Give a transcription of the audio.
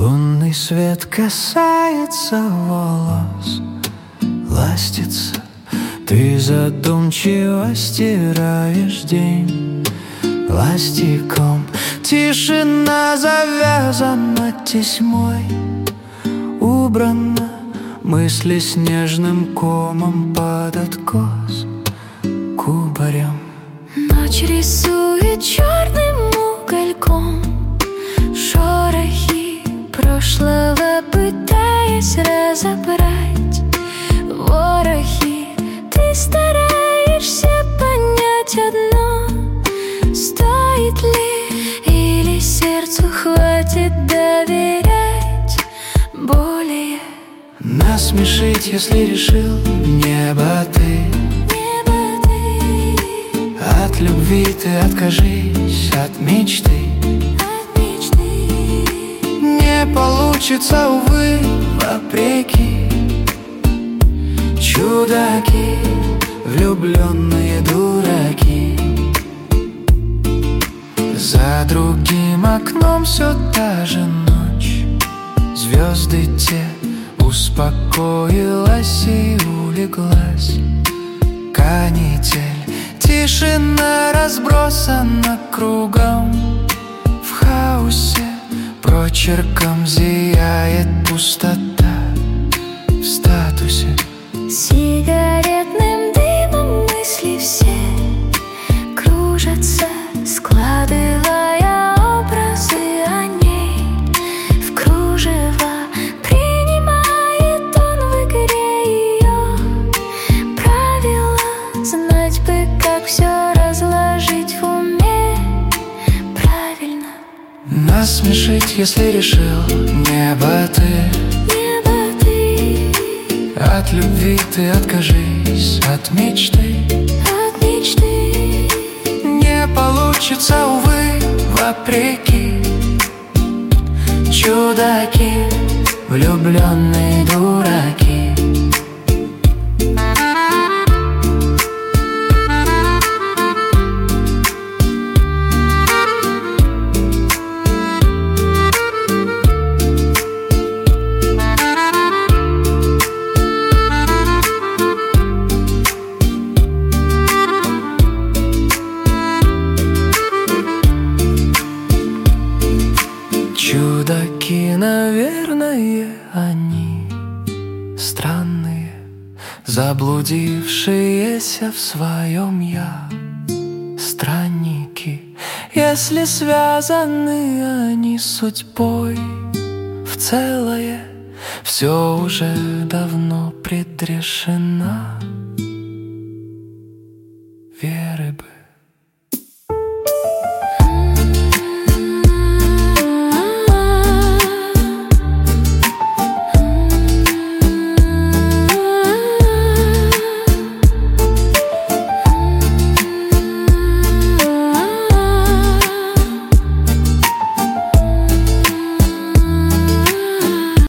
Лунный свет касается волос, ластится. Ты задумчиво стираешь день пластиком. Тишина завязана тесьмой, убрана. Мысли снежным комом под откос кубарем. Ночь рисует черным угольком шорохи прошлого, пытаясь разобрать ворохи. Ты стараешься понять одно: стоит ли, или сердцу хватит доверять более. Насмешить, если решил, небо ты. От любви ты откажись, от мечты. Не получится, увы, вопреки. Чудаки, влюбленные дураки. За другим окном все та же ночь. Звезды те успокоилась и улеглась. Канитель, тишина разбросана кругом. В хаосе прочерком зияет пустота в статусе. Сигаретным дымом мысли все кружатся, складывая образы о ней в кружево. Принимает он в игре ее правила. Знать бы, как все разложить в уме правильно. Насмешить, если решил, небо ты. От любви ты откажись, от мечты. Не получится, увы, вопреки. Чудаки, влюбленные дураки. Чудаки, наверное, они странные, заблудившиеся в своем я. Странники, если связаны они судьбой в целое, все уже давно предрешено. Веры бы